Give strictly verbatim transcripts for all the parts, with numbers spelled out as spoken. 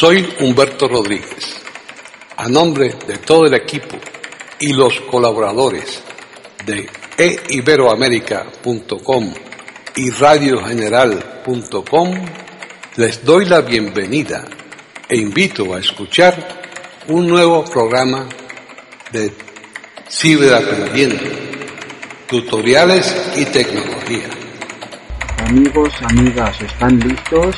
Soy Humberto Rodríguez. A nombre de todo el equipo y los colaboradores de e iberoamerica punto com y radio general punto com, les doy la bienvenida e invito a escuchar un nuevo programa de Ciberaprendiendo, tutoriales y tecnología. Amigos, amigas, ¿están listos?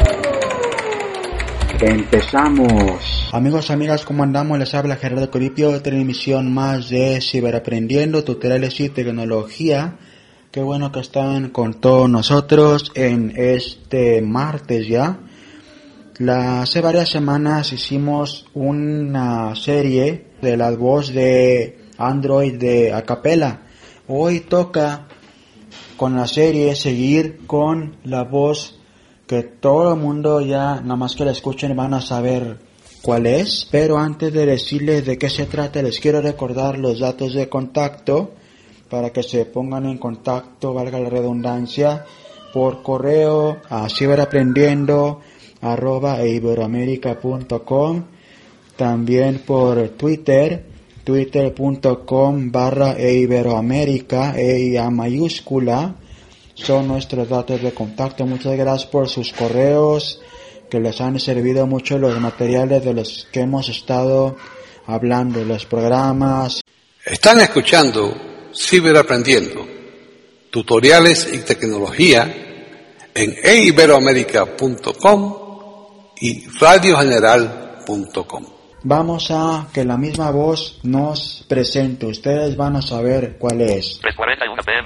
Empezamos. Amigos, amigas, ¿cómo andamos? Les habla Gerardo Coripio, otra emisión más de Ciberaprendiendo, tutoriales y tecnología. Qué bueno que están con todos nosotros en este martes ya. La, hace varias semanas hicimos una serie de la voz de Android de Acapela. Hoy toca con la serie seguir con la voz que todo el mundo ya, nada más que la escuchen, van a saber cuál es. Pero antes de decirles de qué se trata, les quiero recordar los datos de contacto para que se pongan en contacto, valga la redundancia, por correo a ciberaprendiendo arroba e iberoamerica punto com, también por Twitter, twitter punto com barra e iberoamerica, e a mayúscula. Son nuestros datos de contacto. Muchas gracias por sus correos, que les han servido mucho los materiales de los que hemos estado hablando, los programas. Están escuchando Ciberaprendiendo, tutoriales y tecnología en e iberoamerica punto com y radio general punto com. Vamos a que la misma voz nos presente. Ustedes van a saber cuál es. tres cuarenta y uno p m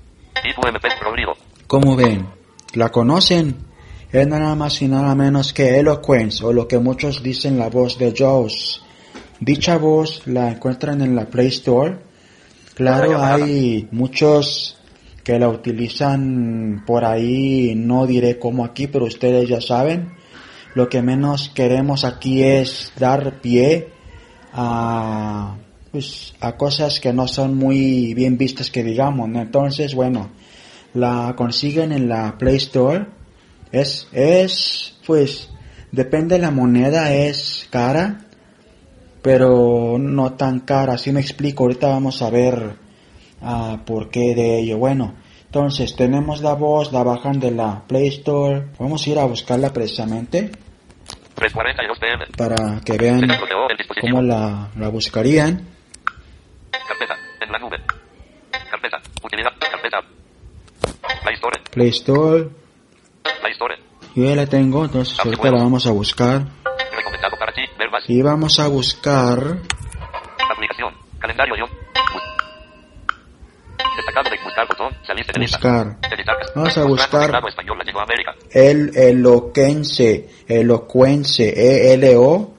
¿Cómo ven? ¿La conocen? Es nada más y nada menos que Eloquence, o lo que muchos dicen la voz de Jaws. Dicha voz la encuentran en la Play Store. Claro, hay muchos que la utilizan por ahí, no diré cómo aquí, pero ustedes ya saben. Lo que menos queremos aquí es dar pie a, pues, a cosas que no son muy bien vistas, que digamos, ¿no? Entonces, bueno, la consiguen en la Play Store. Es, es, pues, depende de la moneda, es cara, pero no tan cara. Así me explico. Ahorita vamos a ver uh, por qué de ello. Bueno, entonces tenemos la voz, la bajan de la Play Store. Vamos a ir a buscarla precisamente tres cuarenta y dos p m para que vean cómo la, la buscarían. Carpeta, en la nube. Carpeta, utilidad, carpeta. Play Store. Play Store. Play Store. Yo ya la tengo, entonces ahorita la vamos a buscar. Recomendado para ti, ver más. Y vamos a buscar. Aplicación, calendario yo. Destacado de buscar botón, salirse de buscar. Editar. Vamos a buscar español, Latinoamérica. el Eloquence, Eloquence, E L O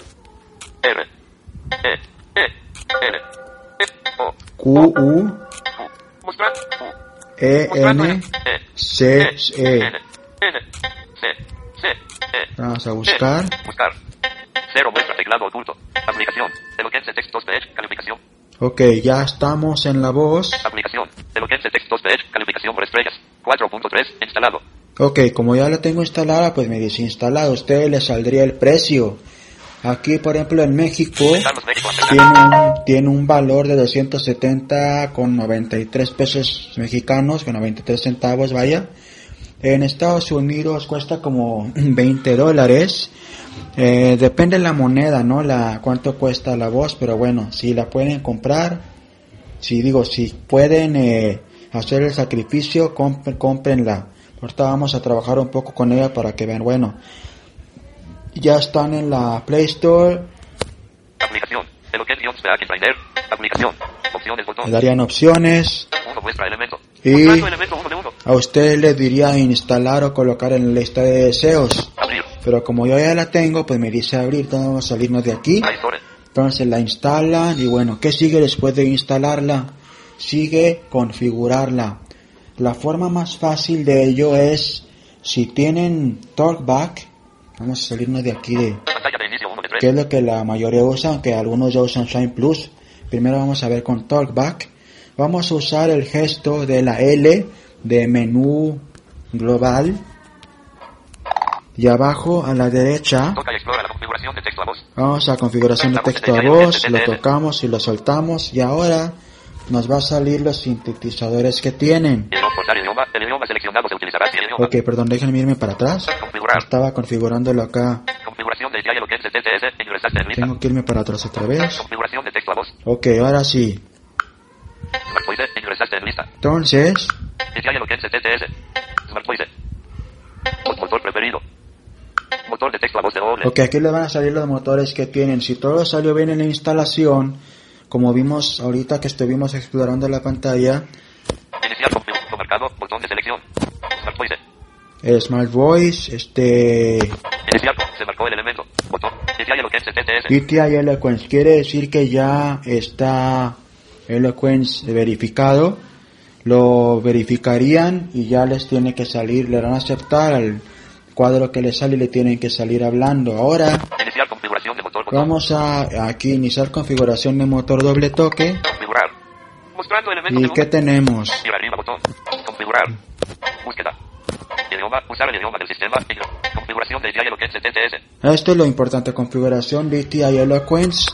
R E E L E O Q U Mostrar E N C E. N N C C E. Vamos a buscar. Buscar. Cero muestra teclado oculto. Aplicación. Eloquence textos de Edge. Calificación. Ok, ya estamos en la voz. Aplicación. Eloquence textos de Edge. Calificación por estrellas. cuatro punto tres. Instalado. Ok, como ya la tengo instalada, pues me dice instalado. A ustedes les saldría el precio. Aquí, por ejemplo, en México, tiene un, tiene un valor de doscientos setenta con noventa y tres pesos mexicanos, con noventa y tres centavos, vaya. En Estados Unidos cuesta como veinte dólares. Eh, depende de la moneda, ¿no? La, cuánto cuesta la voz, pero bueno, si la pueden comprar, si digo, si pueden eh, hacer el sacrificio, comp- cómprenla. Ahorita vamos a trabajar un poco con ella para que vean. Bueno, ya están en la Play Store. Aplicación. Eloquence Back Finder. Aplicación. Opciones botón. Le darían opciones. Uno muestra elemento. Y Mostrando elemento uno de uno. a usted le diría instalar o colocar en la lista de deseos. Abrir. Pero como yo ya la tengo, pues me dice abrir. Entonces vamos a salirnos de aquí. Play Store. Entonces la instalan y bueno, ¿qué sigue después de instalarla? Sigue configurarla. La forma más fácil de ello es, si tienen TalkBack, vamos a salirnos de aquí de, Pantalla de inicio uno de tres. que es lo que la mayoría usa, aunque algunos ya usan Shine Plus. Primero vamos a ver con TalkBack. Vamos a usar el gesto de la L de menú global. Y abajo a la derecha Toca y explora la configuración de texto a voz. vamos a configuración de texto a voz, lo tocamos y lo soltamos y ahora nos va a salir los sintetizadores que tienen. Idioma, pulsar idioma. El idioma seleccionado se utilizará si el idioma. Ok, perdón, déjenme irme para atrás. Configurar. Estaba configurándolo acá. Configuración de diálogo que es T T S. Ingresaste en lista. Tengo que irme para atrás otra vez. Configuración de texto a voz. Ok, ahora sí. Smart Voice. Ingresaste en lista. Entonces, Diálogo que es T T S. Smart Voice. Motor preferido. Motor de texto a voz de doble. ok, aquí le van a salir los motores que tienen. Si todo salió bien en la instalación, como vimos ahorita que estuvimos explorando la pantalla, Iniciar configuración marcado. Botón de selección. Smart Voice. el Smart Voice, este, Iniciar. Se marcó el elemento. Botón. Diálogo que es T T S. D T I Eloquence, quiere decir que ya está Eloquence verificado. Lo verificarían y ya les tiene que salir, le van a aceptar al cuadro que les sale y le tienen que salir hablando. Ahora Iniciar configuración de motor. Botón. vamos a aquí iniciar configuración de motor doble toque. Configurar. Mostrando elementos ¿Y de qué tenemos? Ir arriba botón. Configurar. Búsqueda. Idioma. Usar el idioma del sistema. Configuración de diálogo que es T T S. Esto es lo importante, configuración D T I Eloquence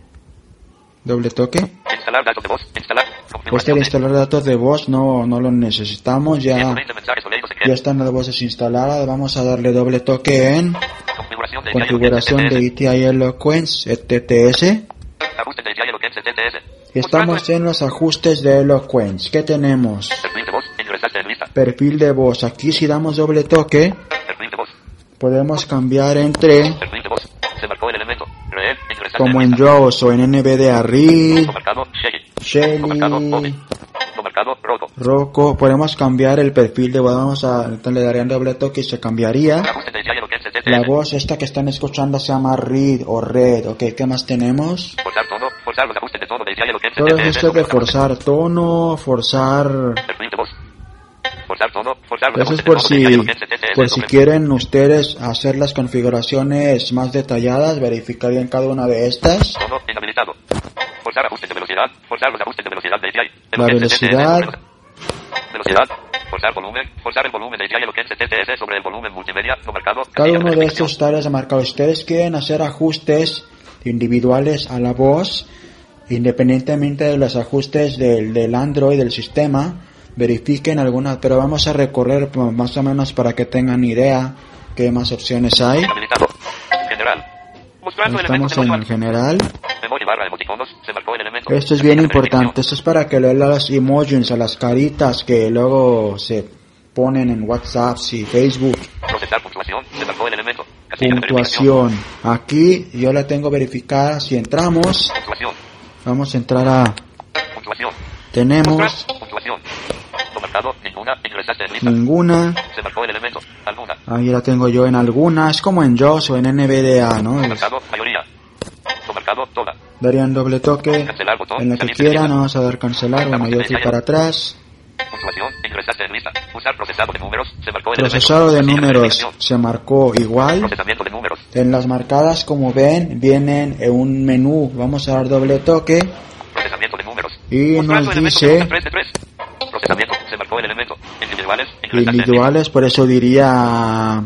doble toque. Instalar datos de voz. Instalar. Este Configuración de de instalar datos de voz no, no lo necesitamos, ya, de mensajes o leídos ya secretos. están las voces instaladas. Vamos a darle doble toque en Configuración de configuración de D T I Eloquence T T S. Ajuste de diálogo que es T T S. Estamos en los ajustes de Eloquence. ¿Qué tenemos? Perfil de voz. Ingresaste en lista. Perfil de voz. Aquí si damos doble toque Perfil de voz. podemos cambiar entre, Perfil de voz. Se marcó el elemento. Reel. Ingresaste como en en lista. Jaws o en N V D A Read, No marcado. Shelly. No marcado. Bobby. Shelly, No marcado. Rocco. Rocco. Podemos cambiar el perfil de voz. Vamos a, entonces le darían doble toque y se cambiaría. Ajuste de diálogo que es T T S. La voz esta que están escuchando se llama Read o Red. Ok, ¿qué más tenemos? Forzar tono. Forzar los ajustes de tono de diálogo que es T Todo T S. esto de forzar tono, forzar... Perfil de voz. Forzar tono. Forzar los Eso es ajustes de por tono de si, diálogo que es T T S. por si quieren ustedes hacer las configuraciones más detalladas, verificarían cada una de estas. Tono inhabilitado. Forzar ajustes de velocidad. Forzar los ajustes de velocidad de D T I. La velocidad, Velocidad. Forzar volumen. Forzar el volumen de diálogo que es T T S sobre el volumen multimedia. No marcado. cada Casilla uno de verificación. estos tareas marcados. Ustedes quieren hacer ajustes individuales a la voz, independientemente de los ajustes del, del Android, del sistema, verifiquen algunas, pero vamos a recorrer más o menos para que tengan idea qué más opciones hay. Habilitado. General. Mostrando elementos Estamos de en manual. general. Memoria barra emoticonos. Se marcó el elemento. Esto es bien Casilla de importante, esto es para que le las emojis a las caritas que luego se ponen en WhatsApp y Facebook. verificación. Procesar puntuación. Se marcó el elemento. Casilla de verificación. Puntuación. Aquí yo la tengo verificada. Si entramos, Puntuación. vamos a entrar a... Puntuación. Tenemos Mostrar. Puntuación. No marcado. Ninguna. Ingresaste en lista. ninguna. Se marcó el elemento. Alguna. Ahí la tengo yo en algunas, como en Jaws o en N V D A, ¿no? No Es- marcado. Mayoría. No marcado. Toda. darían doble toque Cancelar botón. en la que Salir de quieran. lista. Vamos a dar cancelar. Bueno, yo fui para atrás. Puntuación. Ingresaste en lista. Usar procesado de números. Se marcó el Procesado de elemento. Casilla números verificación. se marcó igual. Procesamiento de números. En las marcadas, como ven, vienen en un menú. Vamos a dar doble toque Procesamiento de números. y Mostrando nos elementos dice de tres de tres. Procesamiento. Se marcó el elemento. Individuales. Ingresaste en individuales, por eso diría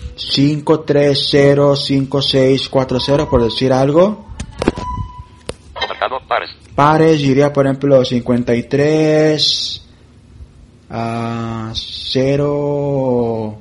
cinco tres cero cinco seis cuatro cero, por decir algo. lista. No marcado. Pares. Pares, diría por ejemplo cincuenta y tres a cero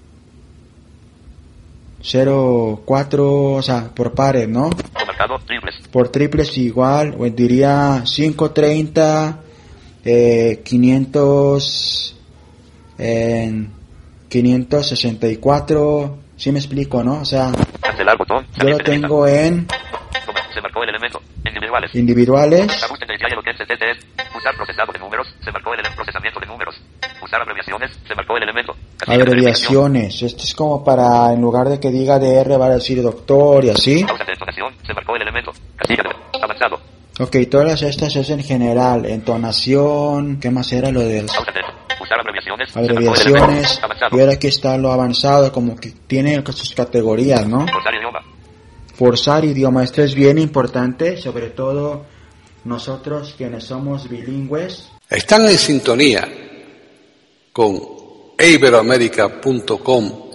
cero cuatro, o sea, por pares, ¿no? No marcado. Triples. Por triples igual, o diría quinientos treinta, eh, quinientos, eh, quinientos sesenta y cuatro, ¿sí me explico, no? O sea, Cancelar botón. yo Salir lo de lista. tengo en No mar- Se marcó el elemento. Individuales. individuales, Ajuste de diálogo que es T T S. Usar procesado de números. Se marcó el ele- procesamiento de números. Usar abreviaciones. Se marcó el elemento. Casilla de verificación. abreviaciones. Esto es como para, en lugar de que diga D R, va a decir doctor y así. Pausa de entonación. Se marcó el elemento. Casilla de avanzado. Ok, todas estas es en general. Entonación, ¿qué más era lo de las Pausa de usar abreviaciones. Se marcó el elemento. abreviaciones? Avanzado. Y ahora aquí está lo avanzado, como que tiene sus categorías, ¿no? Forzar idioma. Forzar idioma, esto es bien importante, sobre todo nosotros quienes somos bilingües. Están en sintonía con e iberoamerica punto com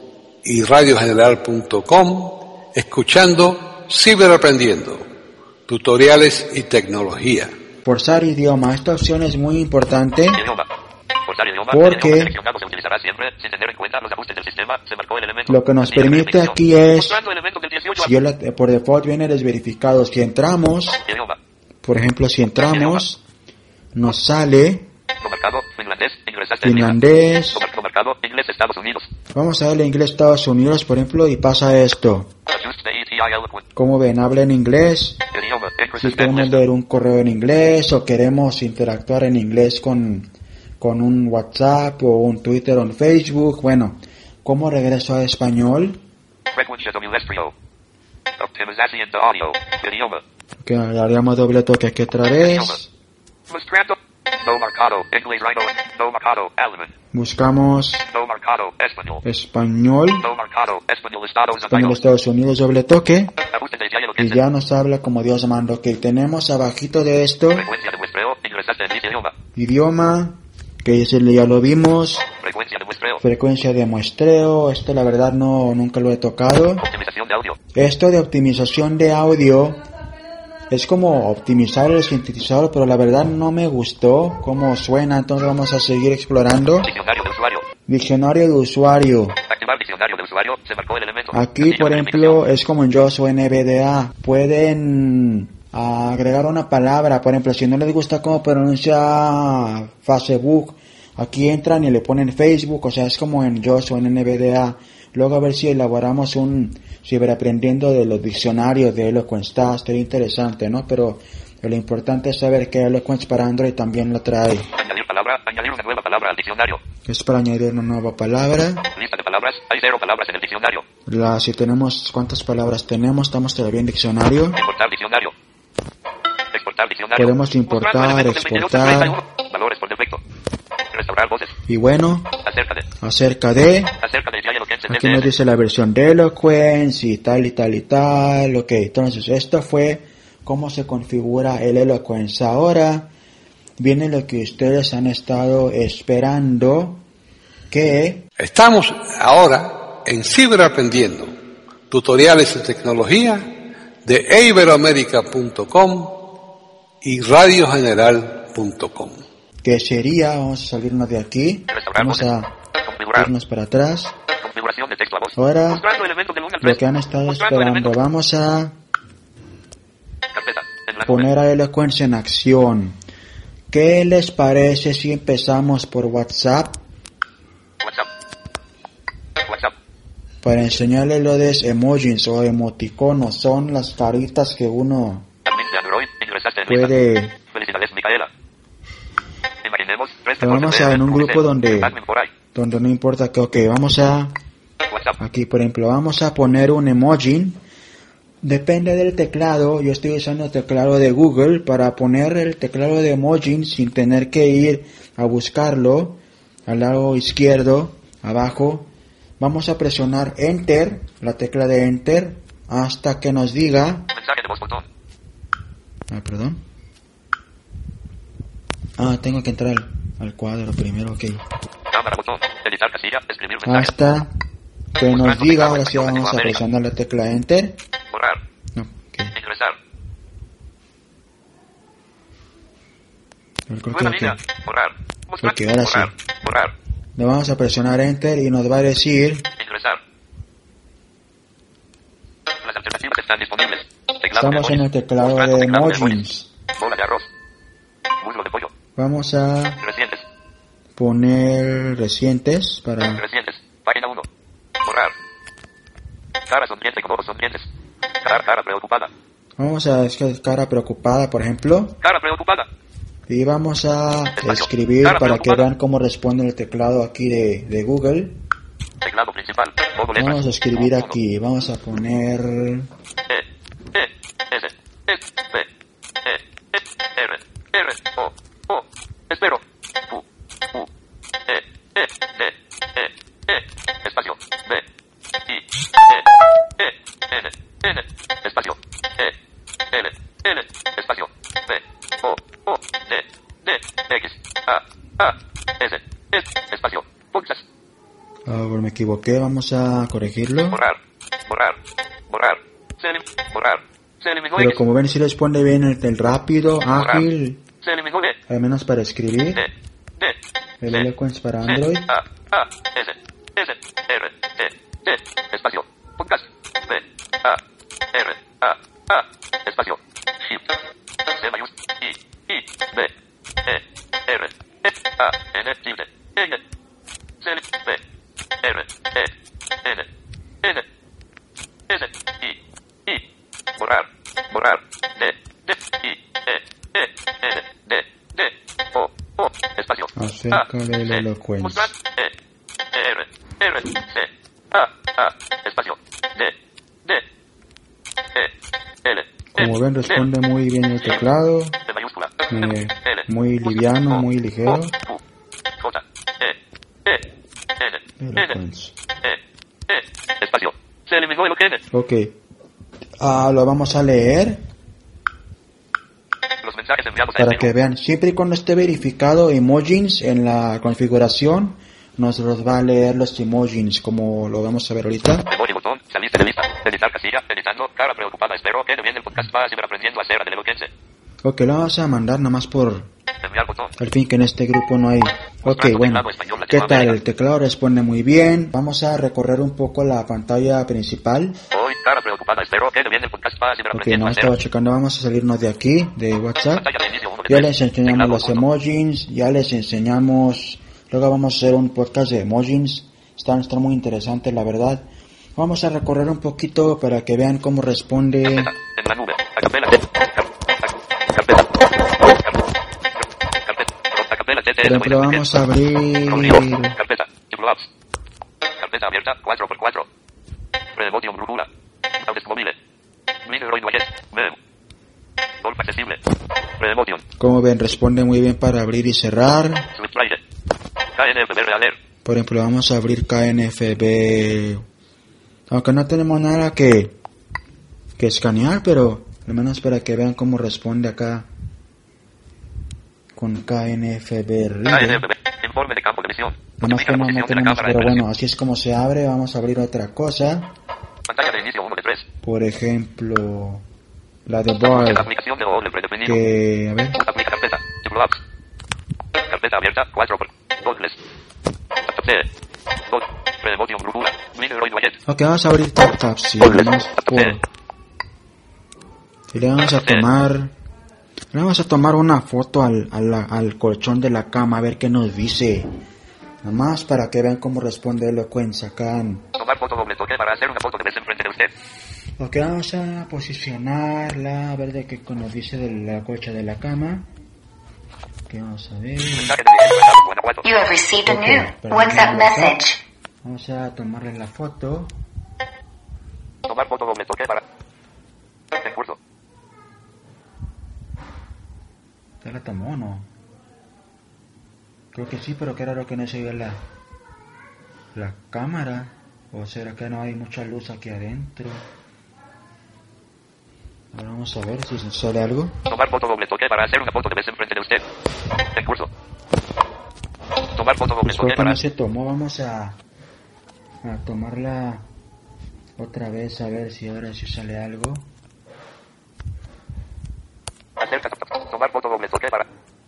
y radio general punto com, escuchando Ciberaprendiendo, tutoriales y tecnología. Forzar idioma, esta opción es muy importante. Idioma. Forzar idioma. Porque El idioma seleccionado se utilizará siempre sin tener en cuenta los ajustes del sistema. Se marcó el elemento. Lo que nos Casilla de permite verificación. aquí es, Mostrando elementos del dieciocho si yo la- por default viene desverificado, si entramos, Idioma. por ejemplo, si entramos, nos sale Lo marcado. Finlandés. Ingresaste. finlandés, Lo mar- lo marcado. Inglés. Estados Unidos. vamos a darle inglés Estados Unidos, por ejemplo, y pasa esto. Adjust the E T I eloquent. Como ven, habla en inglés. Idioma. Si Increases queremos English. leer un correo en inglés o queremos interactuar en inglés con, con un WhatsApp o un Twitter o un Facebook, bueno, ¿cómo regreso a español? Frecuencia W S P O. Optimización de audio. Idioma. Que haríamos doble toque aquí otra vez. Mostrando. No marcado. Inglés Rhino. No marcado. Element. Buscamos No marcado. Español. español, No marcado. Español. Estados español Unidos. Estados Unidos, doble toque. Ajuste de diálogo. Y ya nos habla como Dios manda. Ok, tenemos abajito de esto, Frecuencia de muestreo. Ingresaste en idioma. idioma, que ese ya lo vimos. Frecuencia de muestreo. Frecuencia de muestreo, esto la verdad no, nunca lo he tocado. Optimización de audio. Esto de optimización de audio es como optimizar el sintetizador, pero la verdad no me gustó cómo suena, entonces vamos a seguir explorando. Diccionario de usuario. Diccionario de usuario. Activar diccionario de usuario. Se marcó el elemento. Aquí, Casilla por de ejemplo, verificación. es como en JAWS o N V D A. Pueden agregar una palabra, por ejemplo, si no les gusta cómo pronuncia Facebook, aquí entran y le ponen Facebook, o sea, es como en JAWS o en N V D A. Luego a ver si elaboramos un ciberaprendiendo de los diccionarios de Eloquence. Está, estaría interesante, ¿no? Pero lo importante es saber que Eloquence para Android también lo trae. Añadir palabra. Añadir una nueva palabra al diccionario. Es para añadir una nueva palabra. Lista de palabras. Hay cero palabras en el diccionario. La, si tenemos, ¿cuántas palabras tenemos? Estamos todavía en diccionario. Importar diccionario. Exportar diccionario. Podemos importar, Mostrando elementos del veintiocho exportar. treinta y uno. Valores por defecto. Restaurar voces. Y bueno, Acerca de. acerca de, Acerca de diálogo que aquí nos dice la versión de Eloquence y tal y tal y tal. Ok, entonces esto fue cómo se configura el Eloquence. Ahora viene lo que ustedes han estado esperando, que Estamos ahora en Ciberaprendiendo, tutoriales de tecnología de e iberoamerica punto com y radio general punto com. que sería, vamos a salirnos de aquí, vamos a Configurar. irnos para atrás. Configuración de texto a voz. Ahora, Mostrando elementos del uno al lo tres. que han estado Mostrando esperando, elementos. vamos a Carpeta. En la poner a Eloquence en acción. ¿Qué les parece si empezamos por WhatsApp WhatsApp. WhatsApp. para enseñarles lo de emojis o emoticonos? Son las caritas que uno Admin de Android. Ingresaste en lista. puede. Felicidades, Micaela. Imaginemos tres Pero vamos reportes a de en un Unicef. grupo donde Admin por ahí. donde no importa que, ok, vamos a WhatsApp. aquí, por ejemplo, vamos a poner un emoji. Depende del teclado. Yo estoy usando el teclado de Google para poner el teclado de emoji sin tener que ir a buscarlo al lado izquierdo, abajo. Vamos a presionar Enter, la tecla de Enter, hasta que nos diga... Mensaje de voz botón. Ah, perdón. Ah, tengo que entrar al, al cuadro primero, ok. Cámara botón. Editar casilla. Escribir mensaje. Hasta que nos diga, ahora sí vamos a presionar la tecla Enter. Borrar. No, ok. Ingresar. Yo creo Nueva que, línea. ok. Borrar. Mostrar. Ok, ahora sí. Borrar. Borrar. Le vamos a presionar Enter y nos va a decir... Ingresar. Las alternativas están disponibles. Teclado Estamos de en el emojis. teclado Mostrando de teclado de emojis. Bola de arroz. Muslo de pollo. Vamos a Recientes. poner recientes para... Recientes. Página uno. Borrar. Cara sonriente con ojos sonrientes. Cara, cara preocupada. Vamos a es- cara preocupada, por ejemplo. Cara preocupada. Y vamos a Espacio. escribir Cara para que preocupada. vean cómo responde el teclado aquí de, de Google. Teclado principal. Modo letras. Vamos a escribir Uno. aquí. Vamos a poner... E, E, S, S, B, E, E, R, R, O, O, espero, U, U, E, E, D, E, E, espacio, B, I, E, E, N, N, espacio, E, L, L, espacio, B, O, O, D, D, X, A, A, S, S, espacio, punchas. Ahora me equivoqué, vamos a corregirlo. Borrar. Borrar. Borrar. Se elim- borrar. Se eliminó Pero X. como ven, si les pone bien el, el rápido, ágil, Se eliminó D. al menos para escribir. D. D. El C. Eloquence para C. Android. A. A. S. S. R. T. T. Espacio. Podcast. B. A. R. A. A. Espacio. Shift. C mayúscula. I. I. B. E. R. E. A. N. Tilde. N. C. B. R. E. N. N. S. I. I. Borrar. Borrar. D. D. I. E. E. N. D. D. O. O. Espacio. Acerca A, del C, Eloquence. mostrar, E. R. R. C. A. A. Espacio. D. D. E. L. Como E, ven, responde muy bien el teclado. D mayúscula. eh, L. muy liviano, muy ligero. O, U, J. E. E. N. N. Eloquence. E. E. Espacio. Se eliminó el N. Ok. Ah, lo vamos a leer Los mensajes enviados a para este que vean. Siempre y cuando esté verificado emojis en la configuración, nos los va a leer los emojis, como lo vamos a ver ahorita. Emoji botón, saliste de lista, editar casilla, editando, cara preocupada, espero que bien el podcast va a seguir aprendiendo a hacer del Eloquence. Ok, lo vamos a mandar nada más por Enviar botón. al fin que en este grupo no hay. Ok, bueno. ¿Qué tal? El teclado responde muy bien. Vamos a recorrer un poco la pantalla principal. Hoy, cara preocupada, espero que bien el podcast va a seguir Ok, aprendiendo no a hacer. estaba checando. Vamos a salirnos de aquí, de WhatsApp. Pantalla de inicio uno de Ya tres. les enseñamos Teclado los uno. emojis, ya les enseñamos, luego vamos a hacer un podcast de emojis, están, están muy interesantes la verdad. Vamos a recorrer un poquito para que vean cómo responde. En la nube. Acapela. Carpeta. Carpeta. Por ejemplo, vamos a abrir, Carpeta. Apps. Carpeta abierta. cuatro por cuatro. Remotion brújula. Audes móvil. Micro Widget. Mem. Golf accesible. Remotion. como ven, responde muy bien para abrir y cerrar. Switch Drive. K N F B Realer. Por ejemplo, vamos a abrir K N F B, aunque no tenemos nada que, que escanear, pero al menos para que vean cómo responde acá con K N F B K N Reader. F B. Informe de campo de visión. Nada más que no, no tenemos, pero bueno, así es como se abre. Vamos a abrir otra cosa. Pantalla de inicio uno de tres. Por ejemplo, la de Bard, Aplicación de doble predefinido. que, a ver, Aplica carpeta. Título apps. Carpeta abierta. cuatro por Godless. C. God. Remotion brújula. Micro Widget. ok, vamos a abrir TapTap, si le damos por, y le vamos a tomar, le vamos a tomar una foto al, al, al colchón de la cama, a ver qué nos dice, nada más para que vean cómo responde Eloquence acá en. Tomar foto doble toque para hacer una foto de vez enfrente de usted. Ok, vamos a posicionarla, a ver de qué nos dice de la colcha de la cama. Ok, vamos a ver. Mensaje de Miguel Guanajuato. You have received a Ok, new para WhatsApp WhatsApp. message. Vamos a tomarle la foto. Tomar foto doble toque para. En curso. ¿Ya la tomó o no? Creo que sí, pero qué raro que no se ve la, la cámara. ¿O será que no hay mucha luz aquí adentro? Ahora vamos a ver si sale algo. Tomar foto doble toque para hacer una foto de vez enfrente de usted. En curso. Tomar foto doble Pues creo toque que para. no se tomó. Vamos a, a tomarla otra vez a ver si ahora sí sale algo. Hacer tomar foto doble toque para.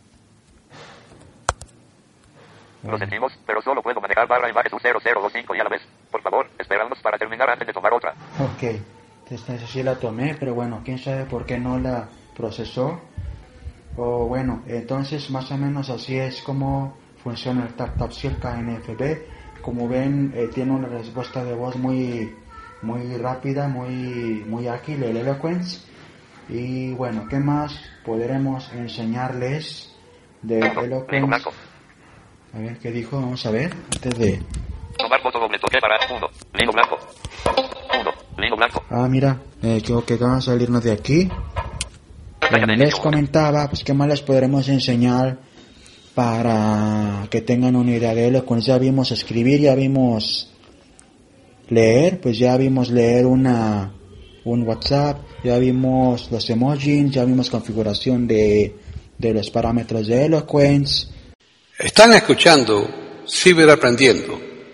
Lo sentimos, pero solo puedo manejar barra imagen U cero cero dos cinco y a la vez. Por favor, esperadnos para terminar antes de tomar otra. Ok, entonces sí la tomé, pero bueno, quién sabe por qué no la procesó. O bueno, entonces más o menos así es como funciona el TapTap K N F B. Como ven, eh, tiene una respuesta de voz muy muy rápida, muy muy ágil, el Eloquence. Y bueno, ¿qué más podremos enseñarles de Eloquence? A ver, ¿qué dijo? Vamos a ver, antes de... Tomar foto doble toque para uno. Lino blanco. uno. Lino blanco. Ah, mira, eh, creo que vamos a salirnos de aquí. Bueno, les comentaba, pues qué más les podremos enseñar para que tengan una idea de Eloquence. Ya vimos escribir, ya vimos leer, pues ya vimos leer una un WhatsApp, ya vimos los emojis, ya vimos configuración de, de los parámetros de Eloquence. Están escuchando Ciberaprendiendo,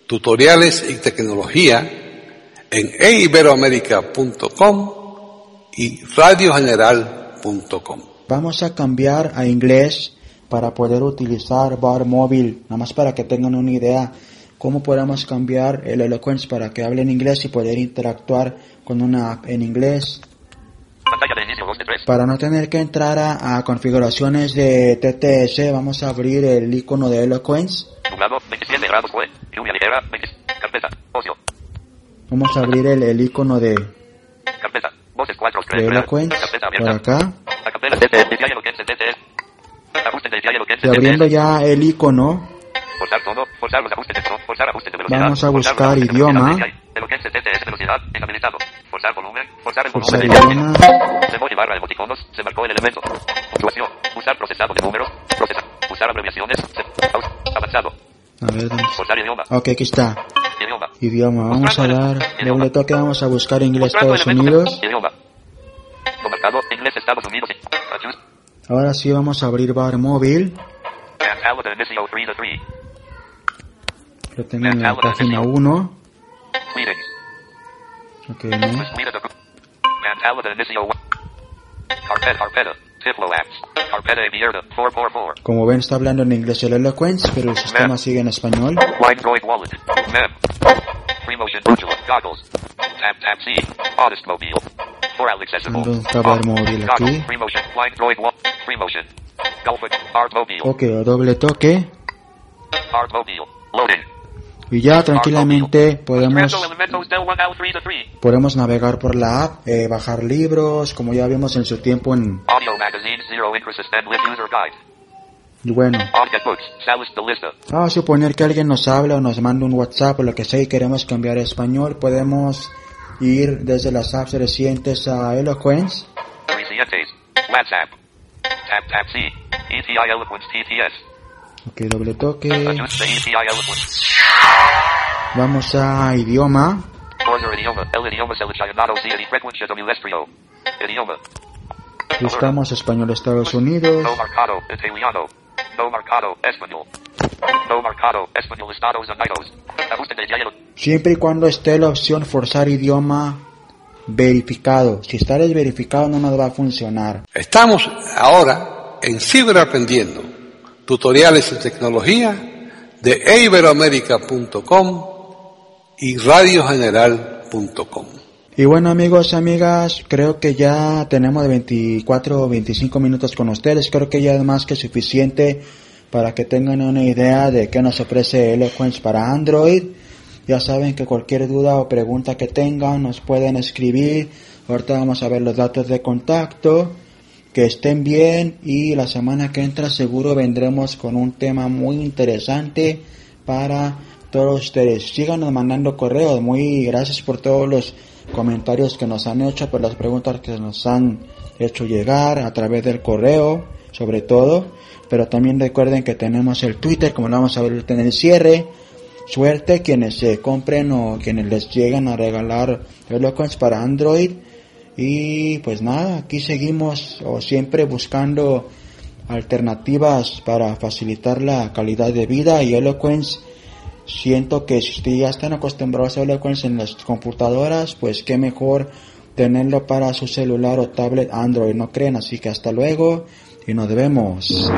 tutoriales y tecnología en e iberoamerica punto com y radio general punto com. Vamos a cambiar a inglés para poder utilizar Bar Móvil, nada más para que tengan una idea cómo podemos cambiar el Eloquence para que hable en inglés y poder interactuar con una app en inglés. Pantalla de inicio, voz de tres. Para no tener que entrar a, a configuraciones de T T S, vamos a abrir el icono de Eloquence. Nublado, veintisiete grados fue. Lluvia ligera, veinte. Carpeta, ocio. Vamos a abrir el, el icono de, Carpeta, voces cuatro. de Eloquence Carpeta por abierta. acá. Acapela, T T S, Eloquence, T T S. Ajuste de Eloquence, Y abriendo T T S. ya el icono, Forzar todo, forzar los ajustes de tono, forzar ajustes de velocidad. vamos a forzar los buscar ajustes de idioma. velocidad. Eloquence, T T S, velocidad, inhabilitado. Forzar volumen, forzar el Forzar volumen. idioma. Emoji barra emoticonos, se marcó el elemento. Puntuación, usar procesado de números, procesar, usar abreviaciones, se, aus, avanzado, A ver, ¿dónde está? forzar idioma, Ok, aquí está. idioma. Idioma. Vamos a dar Idioma. doble toque, vamos a buscar inglés Mostrando Estados elemento, Unidos. idioma. Lo marcado, inglés Estados Unidos. Adjust, Ahora sí vamos a abrir Bar Móvil. and Alabama inicio three to three. Lo tengo en la página uno. Greetings. Ok, no. Suite of the and Alabama inicio one. Carpeta, carpeta, Tiflo apps. Carpeta abierta, four four four. Como ven, está hablando en inglés el Eloquence, pero el sistema sigue en español. Line wallet. Mem. Free motion virtual. Goggles. Tap tap C. Honest mobile. For accessible. ¿Dónde está Bar Móvil aquí? Goggles. Free motion. Line droid wallet. Free motion. Golfit. Art mobile. Ok, doble toque. Art mobile. Loading. Y ya tranquilamente podemos, Transfer elementos del one out three to three. podemos navegar por la app, eh, bajar libros, como ya vimos en su tiempo en... Audio magazine zero interest and with user guide. Y bueno, Audio books. Salis de lista. vamos a suponer que alguien nos habla o nos manda un WhatsApp o lo que sea y queremos cambiar a español, podemos ir desde las apps recientes a Eloquence. Recientes. WhatsApp. Tap tap C. E T I Eloquence T T S. Ok, doble toque. Adjust the E T I Eloquence. Vamos a idioma. Order idioma. El idioma seleccionado sigue frecuencia domicilio. Idioma. Buscamos español Estados Unidos. No marcado. Italiano. No marcado. Español. No marcado. Español Estados Unidos. Ajuste de diálogo. Siempre y cuando esté la opción forzar idioma verificado. Si está desverificado no nos va a funcionar. Estamos ahora en Ciberaprendiendo, tutoriales en tecnología de e iberoamerica punto com y radio general punto com. Y bueno, amigos, amigas, creo que ya tenemos veinticuatro o veinticinco minutos con ustedes. Creo que ya es más que suficiente para que tengan una idea de qué nos ofrece Eloquence para Android. Ya saben que cualquier duda o pregunta que tengan nos pueden escribir. Ahorita vamos a ver los datos de contacto. Que estén bien y la semana que entra seguro vendremos con un tema muy interesante para todos ustedes. Síganos mandando correos. Muy gracias por todos los comentarios que nos han hecho, por las preguntas que nos han hecho llegar a través del correo, sobre todo. Pero también recuerden que tenemos el Twitter, como lo vamos a ver en el cierre. Suerte quienes se compren o quienes les llegan a regalar Eloquence para Android. Y pues nada, aquí seguimos o siempre buscando alternativas para facilitar la calidad de vida. Y Eloquence, siento que si ustedes ya están acostumbrados a Eloquence en las computadoras, pues qué mejor tenerlo para su celular o tablet Android, ¿no creen? Así que hasta luego y nos vemos.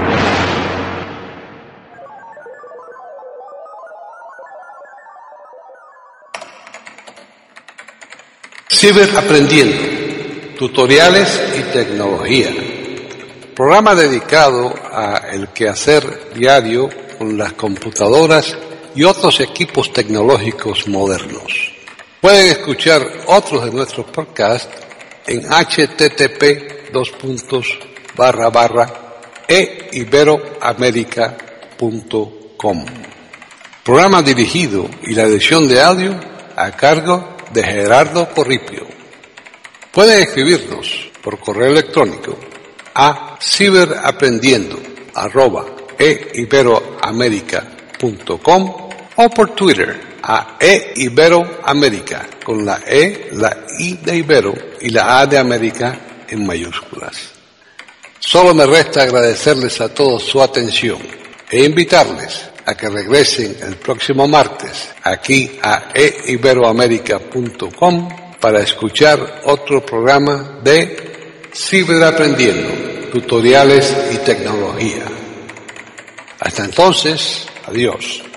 Ciberaprendiendo, tutoriales y tecnología. Programa dedicado a el quehacer diario con las computadoras y otros equipos tecnológicos modernos. Pueden escuchar otros de nuestros podcasts en http dos puntos barra barra e iberoamerica punto com. Programa dirigido y la edición de audio a cargo de Gerardo Corripio. Pueden escribirnos por correo electrónico a ciberaprendiendo arroba e iberoamerica punto com o por Twitter a e iberoamerica con la E, la I de Ibero y la A de América en mayúsculas. Solo me resta agradecerles a todos su atención e invitarles a que regresen el próximo martes aquí a e iberoamerica punto com para escuchar otro programa de Ciberaprendiendo, tutoriales y tecnología. Hasta entonces, adiós.